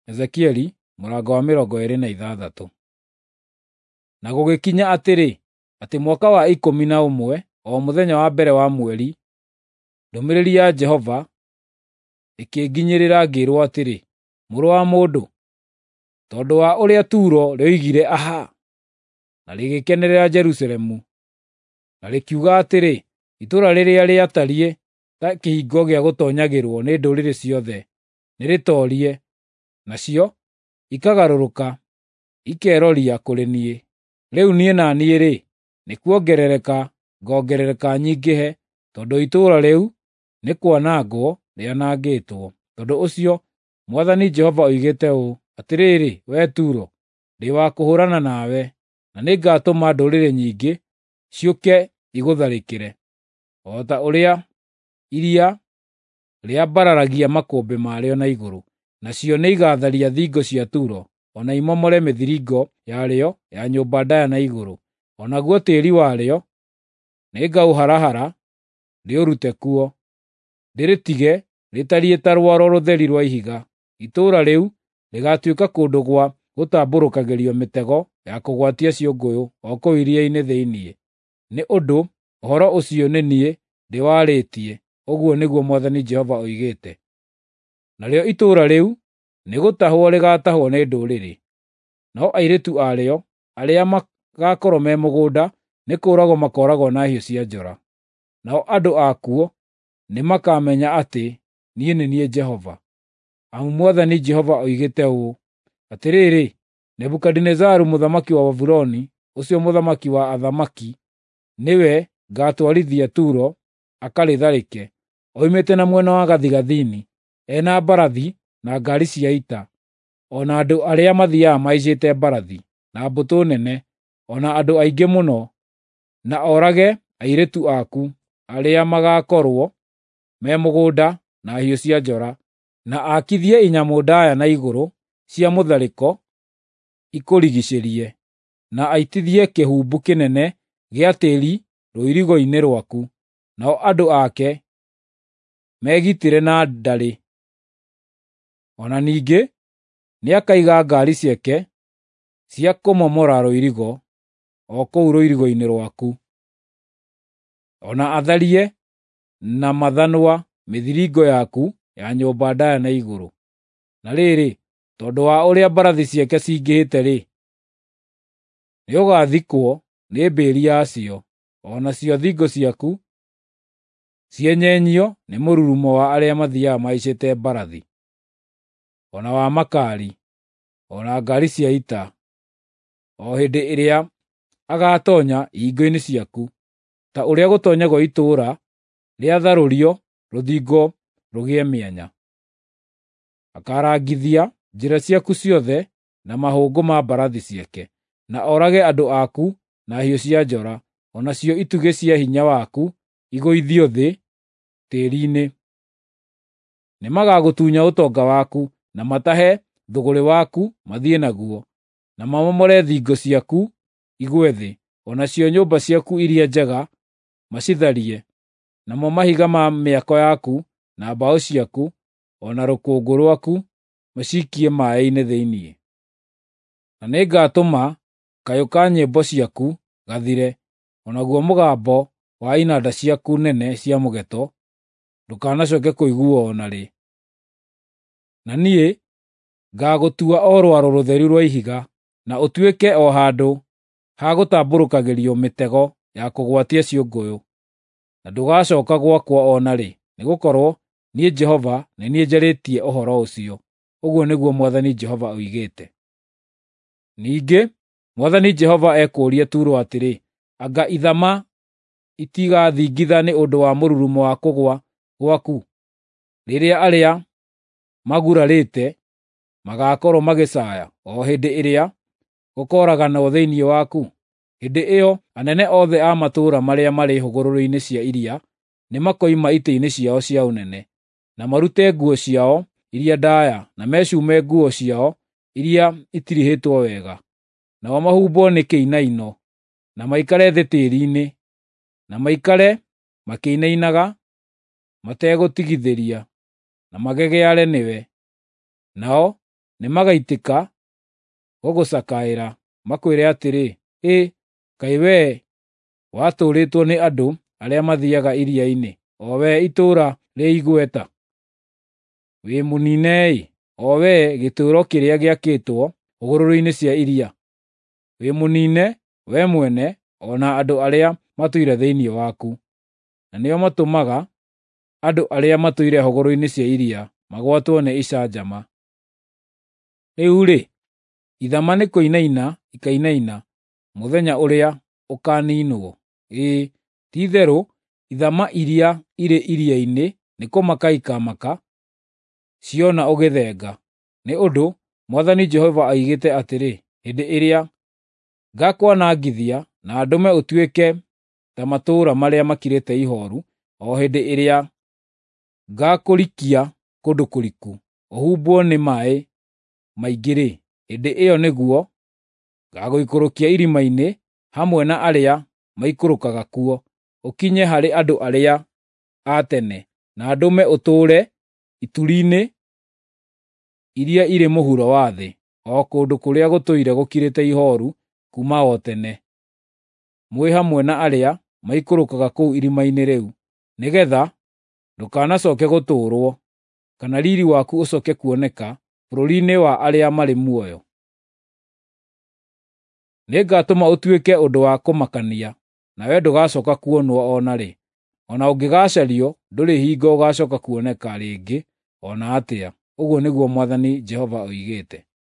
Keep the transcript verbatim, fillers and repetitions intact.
Ezekieli mũrango wa mĩrongo ĩĩrĩ na ithathatũ. Na gũgĩkinya atĩrĩ, atĩ mwaka wa ikũmi na ũmwe, o mũthenya wa mbere wa mweri, ndũmĩrĩri ya Jehova ĩkĩnginyĩrĩra ngĩĩrwo atĩrĩ, mũrũ wa mũndũ, tondũ wa ũrĩa Turo rĩoigire aha, na rĩgĩkenerera Jerusalemu, na rĩkiuga atĩrĩ, itũũra rĩrĩa rĩatariĩ ta kĩhingo gĩa gũtoonyagĩrwo nĩ ndũrĩrĩ ciothe nĩrĩtoorie, nacio ikagarũrũka ikeroria kũrĩ niĩ. Rĩu niĩ na niĩ-rĩ, nĩ kuongerereka ngongerereka nyingĩhe, tondũ itũũra rĩu nĩ kwanangwo rĩanangĩtwo. Tondũ ũcio Mwathani Jehova oigĩte ũũ, atĩrĩrĩ, wee Turo, ndĩ wa kũhũũrana nawe, na nĩngatũma ndũrĩrĩ nyingĩ ciũke igũtharĩkĩre, o ta ũrĩa iria rĩambararagia makũmbĩ marĩo na igũrũ. Nacio nĩigatharia thingo cia Turo, o na imomore mĩthiringo yarĩo ya nyũmba ndaaya na igũrũ. O naguo tĩĩri warĩo nĩngaũharahara ndĩũrute kuo, ndĩrĩtige rĩtariĩ ta rwaro rũtheri rwa ihiga. Itũũra rĩu rĩgaatuĩka kũndũ gwa gũtambũrũkagĩrio mĩtego ya kũgwatia ciũngũyũ o kũu iria-inĩ thĩiniĩ. Nĩ ũndũ ũhoro ũcio nĩ niĩ ndĩwarĩtie, ũguo nĩguo Mwathani Jehova oigĩte. Narĩo itũũra rĩu nĩgũtahwo rĩgaatahwo nĩ ndũrĩrĩ, nao airĩtu arĩo arĩa magaakorwo me mũgũnda nĩkũũragwo makooragwo na hiũ cia njora. Nao andũ akuo nĩmakamenya atĩ niĩ nĩ niĩ Jehova. Amu Mwathani Jehova oigĩte ũũ, atĩrĩrĩ, Nebukadinezaru mũthamaki wa Babuloni, ũcio mũthamaki wa athamaki, nĩwe ngaatwarithia Turo akarĩtharĩke, oimĩte na mwena wa gathigathini, ena mbarathi na ngaari cia ita, o na andũ arĩa mathiiaga mahaicĩte mbarathi, na mbũtũ nene, o na andũ aingĩ mũno, na orage airĩtu aku arĩa magaakorwo me mũgũnda na hiũ cia njora, na aakithie inyamũ ndaaya na igũrũ cia mũtharĩko ikũrigiicĩrie, na aitithie kĩhumbu kĩnene gĩa tĩĩri rũirigo-inĩ rwaku, nao andũ ake megitĩre na ndarĩ. O na ningĩ nĩakaiga ngaari ciake cia kũmomora rũirigo o kũu rũirigo-inĩ rwaku, o na atharie na mathanwa mĩthiringo yaku ya nyũmba ndaaya na igũrũ. Na rĩrĩ, tondũ wa ũrĩa mbarathi ciake cingĩhĩte-rĩ, nĩũgathikwo nĩ mbĩri yacio, o nacio thingo ciaku cienyenyio nĩ mũrurumo wa arĩa mathiiaga mahaicĩte mbarathi, o na wa makaari, o na ngaari cia ita, o hĩndĩ ĩrĩa agaatoonya ihingo-inĩ ciaku, ta ũrĩa gũtoonyagwo itũũra rĩatharũrio rũthingo rũgĩe mĩanya. Akaarangithia njĩra ciaku ciothe na mahũngũ ma mbarathi ciake, na orage andũ aku na hiũ cia njora, o nacio itugĩ cia hinya waku igũithio thĩ tĩĩri-inĩ. Nĩmagagũtunya ũtonga waku, na matahe thũgũrĩ waku mathiĩ naguo, na mamomore thingo ciaku igwe thĩ, o nacio nyũmba ciaku iria njega macitharie, namo mahiga ma mĩako yaku na mbaũ ciaku, o na rũkũngũ rwaku maciikie maaĩ-inĩ thĩiniĩ. Na nĩngatũma kayũ ka nyĩmbo ciaku gathire, o naguo mũgambo wa inanda ciaku nene cia mũgeto ndũkanacooke kũiguo o na rĩ. Na niĩ ngaagũtua o rwaro rũtheri rwa ihiga, na ũtuĩke o handũ ha gũtambũrũkagĩrio mĩtego ya kũgwatia ciũngũyũ, na ndũgacooka gwakwo o na rĩ, nĩgũkorwo niĩ Jehova nĩ niĩ njarĩtie ũhoro ũcio, ũguo nĩguo Mwathani Jehova oigĩte. Ningĩ Mwathani Jehova ekũũria Turo atĩrĩ, anga ithama itigathingitha nĩ ũndũ wa mũrurumo wa kũgũa gwaku, rĩrĩa arĩa magurarĩte magaakorwo magĩcaaya o hĩndĩ ĩrĩa gũkooraganwo thĩinĩ waku? Hĩndĩ ĩyo anene othe a matũũra marĩa marĩ hũgũrũrũ-inĩ cia iria nĩmakoima itĩ-inĩ ciao cia ũnene, na marute nguo ciao iria ndaaya, na mecuume nguo ciao iria itirihĩtwo wega, nao mahumbwo nĩ kĩinaino, na maikare thĩ tĩĩri-inĩ, na maikare makĩinainaga mategũtigithĩria, na magegeare nĩwe. Nao nĩmagaitĩka gũgũcakaĩra, makwĩre atĩrĩ, ĩ, kaĩ wee watũũrĩtwo nĩ andũ arĩa mathiiaga iria-inĩ, o wee itũũra rĩ igweta? Wĩ mũniine-ĩ, o wee gĩtũũro kĩrĩa gĩakĩtwo hũgũrũrũ-inĩ cia iria. Wĩ mũniine wee mwene o na andũ arĩa matũire thĩinĩ waku, na nĩo matũmaga andũ arĩa matũire hũgũrũrũ-inĩ cia iria magwatwo nĩ icanjama. Rĩu-rĩ, ithama nĩ kũinaina ikainaina mũthenya ũrĩa ũkaniinwo. Ĩĩ, ti-itherũ ithama iria irĩ iria-inĩ nĩ kũmaka ikamaka ciona ũgĩthenga, nĩ ũndũ Mwathani Jehova oigĩte atĩrĩ, hĩndĩ ĩrĩa ngakwanangithia na ndũme ũtuĩke ta matũũra marĩa makirĩte ihooru, o hĩndĩ ĩrĩa ngakũrikia kũndũ kũriku, ũhumbwo nĩ maaĩ maingĩ-rĩ, hĩndĩ ĩyo nĩguo ngagũikũrũkia irima-inĩ hamwe na arĩa maikũrũkaga kuo, ũkinye harĩ andũ arĩa a tene, na ndũme ũtũũre ituri-inĩ iria irĩ mũhuro wa thĩ, o kũndũ kũrĩa gũtũire gũkirĩte ihooru kuuma o tene, mwĩ hamwe na arĩa maikũrũkaga kũu irima-inĩ rĩu, nĩgeetha ndũkanacooke gũtũũrwo, kana riiri waku ũcooke kuoneka bũrũri-inĩ wa arĩa marĩ muoyo. Nĩngatũma ũtuĩke ũndũ wa kũmakania, nawe ndũgacooka kuonwo o na rĩ, o na ũngĩgacario ndũrĩ hingo ũgaacooka kuoneka rĩngĩ o na atĩa, ũguo nĩguo Mwathani Jehova oigĩte.